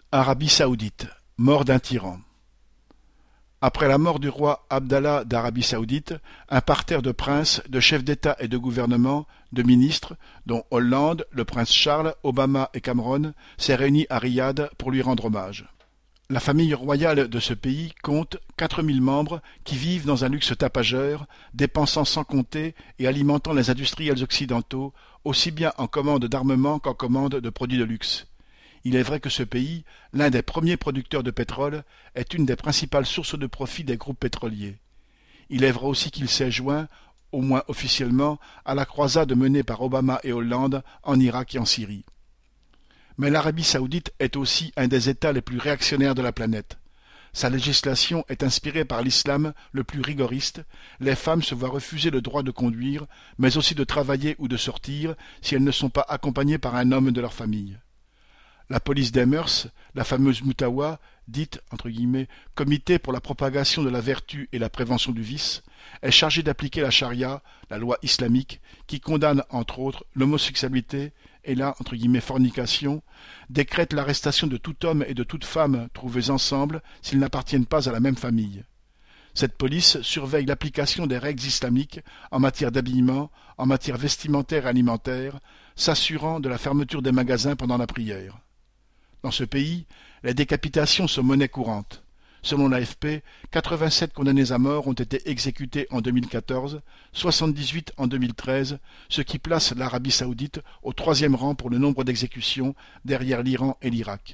Arabie saoudite, mort d'un tyran. Après la mort du roi Abdallah d'Arabie saoudite, un parterre de princes, de chefs d'État et de gouvernement, de ministres, dont Hollande, le prince Charles, Obama et Cameron, s'est réuni à Riyad pour lui rendre hommage. La famille royale de ce pays compte 4000 membres qui vivent dans un luxe tapageur, dépensant sans compter et alimentant les industriels occidentaux, aussi bien en commande d'armement qu'en commande de produits de luxe. Il est vrai que ce pays, l'un des premiers producteurs de pétrole, est une des principales sources de profit des groupes pétroliers. Il est vrai aussi qu'il s'est joint, au moins officiellement, à la croisade menée par Obama et Hollande en Irak et en Syrie. Mais l'Arabie saoudite est aussi un des États les plus réactionnaires de la planète. Sa législation est inspirée par l'islam le plus rigoriste. Les femmes se voient refuser le droit de conduire, mais aussi de travailler ou de sortir si elles ne sont pas accompagnées par un homme de leur famille. La police des mœurs, la fameuse Moutawa, dite entre guillemets « Comité pour la propagation de la vertu et la prévention du vice », est chargée d'appliquer la charia, la loi islamique, qui condamne entre autres l'homosexualité et la entre guillemets fornication, décrète l'arrestation de tout homme et de toute femme trouvés ensemble s'ils n'appartiennent pas à la même famille. Cette police surveille l'application des règles islamiques en matière d'habillement, en matière vestimentaire et alimentaire, s'assurant de la fermeture des magasins pendant la prière. Dans ce pays, les décapitations sont monnaie courante. Selon l'AFP, 87 condamnés à mort ont été exécutés en 2014, 78 en 2013, ce qui place l'Arabie saoudite au troisième rang pour le nombre d'exécutions, derrière l'Iran et l'Irak.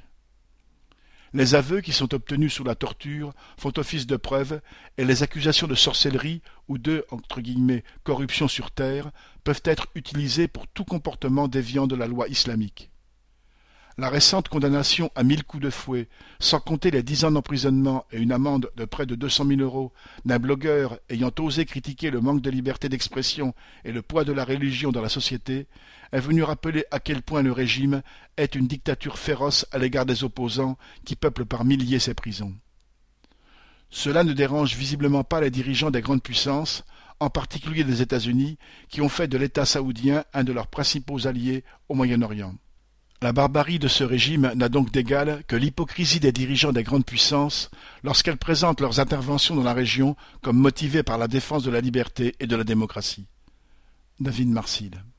Les aveux qui sont obtenus sous la torture font office de preuve et les accusations de sorcellerie ou de entre guillemets, corruption sur terre peuvent être utilisées pour tout comportement déviant de la loi islamique. La récente condamnation à 1000 coups de fouet, sans compter les 10 ans d'emprisonnement et une amende de près de 200 000 € d'un blogueur ayant osé critiquer le manque de liberté d'expression et le poids de la religion dans la société, est venue rappeler à quel point le régime est une dictature féroce à l'égard des opposants qui peuplent par milliers ses prisons. Cela ne dérange visiblement pas les dirigeants des grandes puissances, en particulier des États-Unis, qui ont fait de l'État saoudien un de leurs principaux alliés au Moyen-Orient. La barbarie de ce régime n'a donc d'égal que l'hypocrisie des dirigeants des grandes puissances lorsqu'elles présentent leurs interventions dans la région comme motivées par la défense de la liberté et de la démocratie. David Marcil.